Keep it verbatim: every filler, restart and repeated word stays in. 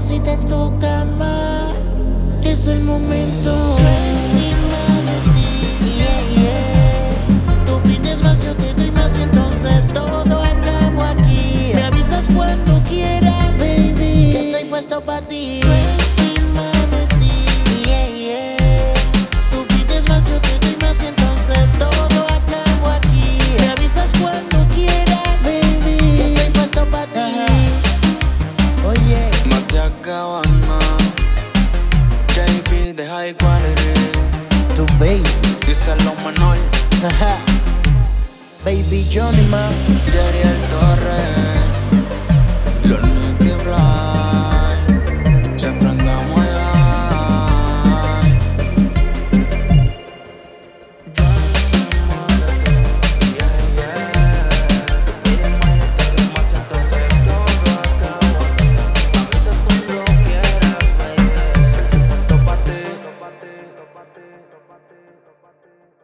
mamacita en tu cama. Es el momento encima de ti. Yeah, yeah. Tú pides más, yo te doy más y entonces todo acabo aquí. Me avisas cuando quieras, baby, que estoy puesto pa' ti. Encima de ti. Yeah, yeah. Tú pides más, yo te doy más y entonces todo acabo aquí. Me avisas cuando quieras, baby, que estoy puesto pa' ti. Oye, Matia Cabana, J P de High Quality, tu baby. dice lo menor, Baby Johnny man. Yeriel Torres, los Nitty Fly, siempre andamos allá. Ya enamórate, yeah, yeah. Tú pides más, yo te doy más, entonces todo acabo aquí. Me avisas cuando quieras, baby, puesto pa' ti.